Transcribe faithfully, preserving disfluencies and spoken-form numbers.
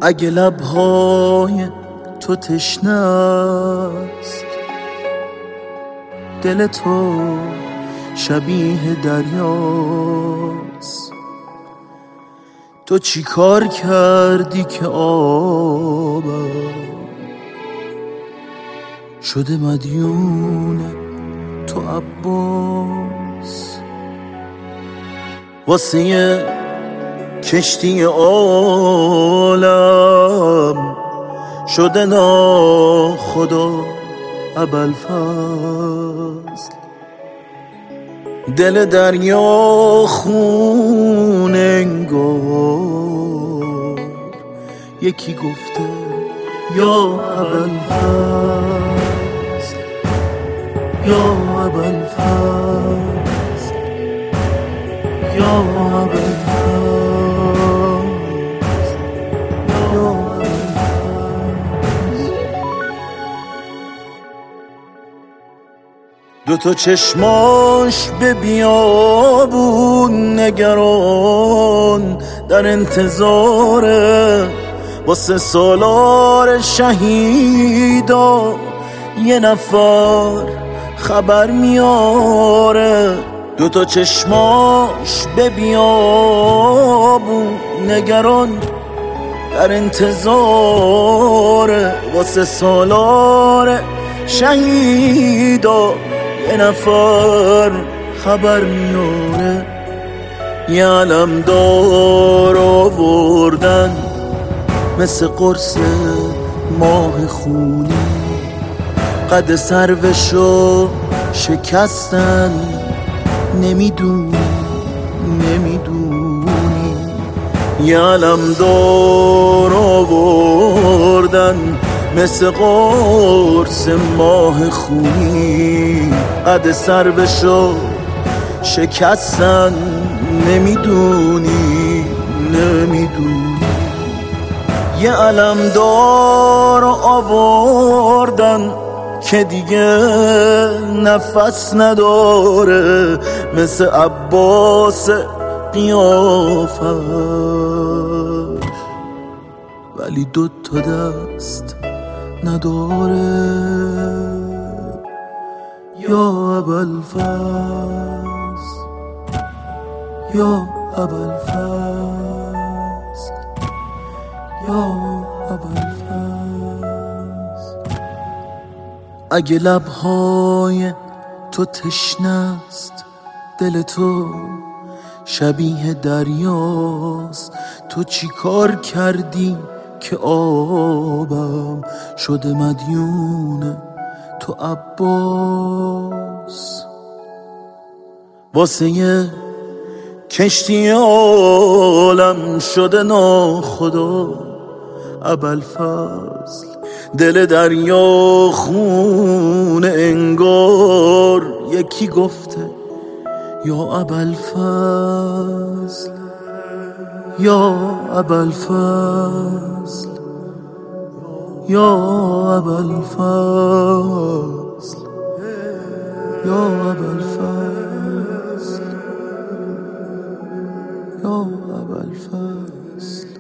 اگه لبهای تو تشنه است، دل تو شبیه دریاست. تو چی کار کردی که آبم شده مدیون تو عباس؟ واسه کشتی عالم شده ناخدا ابوالفضل. دل دریا خون انگار یکی گفته یا ابوالفضل، یا ابوالفضل، یا ابوالفضل، یا ابوالفضل. دو تا چشماش به بیابون نگران، در انتظاره واسه سالار شهیدا یه نفر خبر میاره. دو تا چشماش به بیابون نگران، در انتظاره واسه سالار شهیدا یه نفر خبر میاره. یه علمدار آوردن مثل قرص ماه خونی، قد سروشو شکستن. نمیدونی نمیدونی یه علمدار آوردن مثل قرص ماه خونی، قد سروشو شکستن. نمیدونی نمیدونی یه علمدار آوردن که دیگه نفس نداره، مثل عباس قیافش، ولی دو تا دست نداره. یا ابوالفضل، یا ابوالفضل، یا ابوالفضل. اگه لبهای تو تشنه است، دل تو شبیه دریاست. تو چی کار کردی که آبم شده مدیون تو عباس؟ واسه یه کشتی عالم شده ناخدا ابوالفضل. دل دریا خون انگار یکی گفته یا ابوالفضل، یا ابوالفضل، یا ابوالفضل، یا ابوالفضل، یا ابوالفضل.